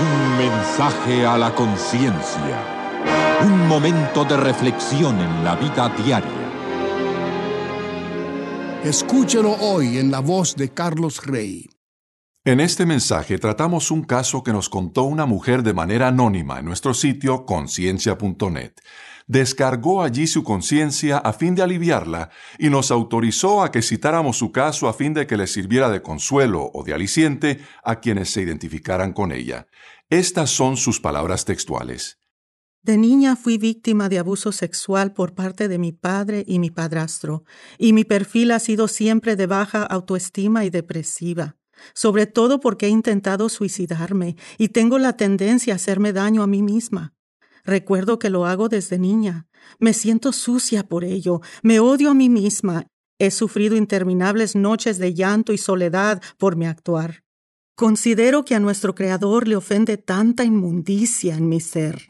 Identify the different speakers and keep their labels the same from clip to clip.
Speaker 1: Un mensaje a la conciencia. Un momento de reflexión en la vida diaria.
Speaker 2: Escúchelo hoy en la voz de Carlos Rey.
Speaker 3: En este mensaje tratamos un caso que nos contó una mujer de manera anónima en nuestro sitio conciencia.net. Descargó allí su conciencia a fin de aliviarla y nos autorizó a que citáramos su caso a fin de que le sirviera de consuelo o de aliciente a quienes se identificaran con ella. Estas son sus palabras textuales.
Speaker 4: De niña fui víctima de abuso sexual por parte de mi padre y mi padrastro, y mi perfil ha sido siempre de baja autoestima y depresiva, sobre todo porque he intentado suicidarme y tengo la tendencia a hacerme daño a mí misma. Recuerdo que lo hago desde niña. Me siento sucia por ello, me odio a mí misma. He sufrido interminables noches de llanto y soledad por mi actuar. Considero que a nuestro Creador le ofende tanta inmundicia en mi ser.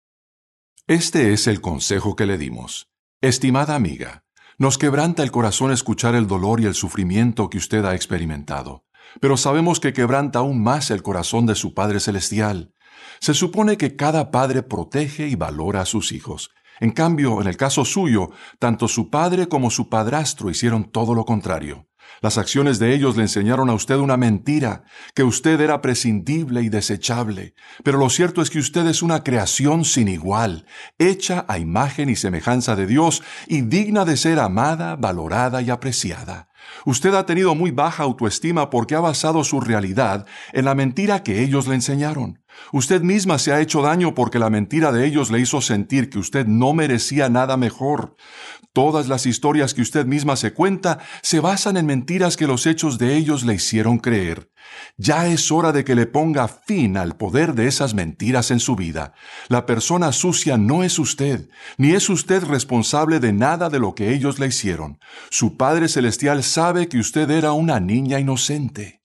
Speaker 3: Este es el consejo que le dimos. Estimada amiga, nos quebranta el corazón escuchar el dolor y el sufrimiento que usted ha experimentado, pero sabemos que quebranta aún más el corazón de su Padre Celestial. Se supone que cada padre protege y valora a sus hijos. En cambio, en el caso suyo, tanto su padre como su padrastro hicieron todo lo contrario. Las acciones de ellos le enseñaron a usted una mentira, que usted era prescindible y desechable. Pero lo cierto es que usted es una creación sin igual, hecha a imagen y semejanza de Dios y digna de ser amada, valorada y apreciada. Usted ha tenido muy baja autoestima porque ha basado su realidad en la mentira que ellos le enseñaron. Usted misma se ha hecho daño porque la mentira de ellos le hizo sentir que usted no merecía nada mejor. Todas las historias que usted misma se cuenta se basan en mentiras que los hechos de ellos le hicieron creer. Ya es hora de que le ponga fin al poder de esas mentiras en su vida. La persona sucia no es usted, ni es usted responsable de nada de lo que ellos le hicieron. Su Padre Celestial sabe que usted era una niña inocente.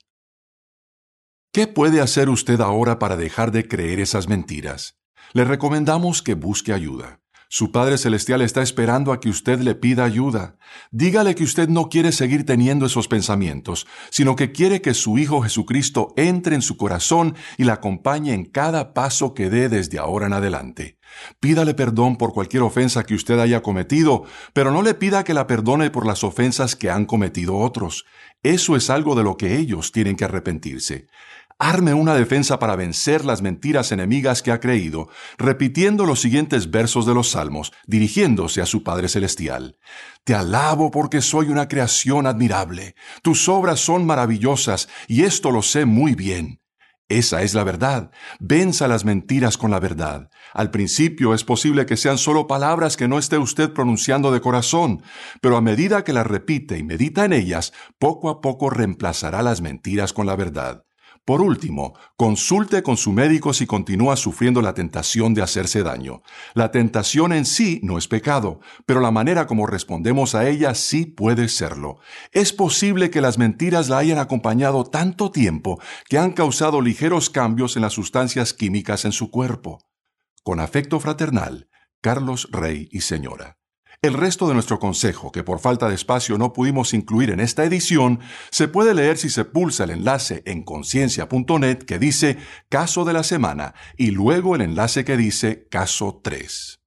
Speaker 3: ¿Qué puede hacer usted ahora para dejar de creer esas mentiras? Le recomendamos que busque ayuda. Su Padre Celestial está esperando a que usted le pida ayuda. Dígale que usted no quiere seguir teniendo esos pensamientos, sino que quiere que su Hijo Jesucristo entre en su corazón y la acompañe en cada paso que dé desde ahora en adelante. Pídale perdón por cualquier ofensa que usted haya cometido, pero no le pida que la perdone por las ofensas que han cometido otros. Eso es algo de lo que ellos tienen que arrepentirse. Arme una defensa para vencer las mentiras enemigas que ha creído, repitiendo los siguientes versos de los Salmos, dirigiéndose a su Padre Celestial. Te alabo porque soy una creación admirable. Tus obras son maravillosas, y esto lo sé muy bien. Esa es la verdad. Venza las mentiras con la verdad. Al principio es posible que sean solo palabras que no esté usted pronunciando de corazón, pero a medida que las repite y medita en ellas, poco a poco reemplazará las mentiras con la verdad. Por último, consulte con su médico si continúa sufriendo la tentación de hacerse daño. La tentación en sí no es pecado, pero la manera como respondemos a ella sí puede serlo. Es posible que las mentiras la hayan acompañado tanto tiempo que han causado ligeros cambios en las sustancias químicas en su cuerpo. Con afecto fraternal, Carlos Rey y señora. El resto de nuestro consejo, que por falta de espacio no pudimos incluir en esta edición, se puede leer si se pulsa el enlace en conciencia.net que dice Caso de la Semana y luego el enlace que dice Caso 3.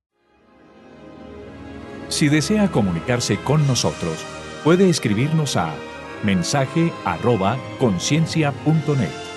Speaker 5: Si desea comunicarse con nosotros, puede escribirnos a mensaje@conciencia.net.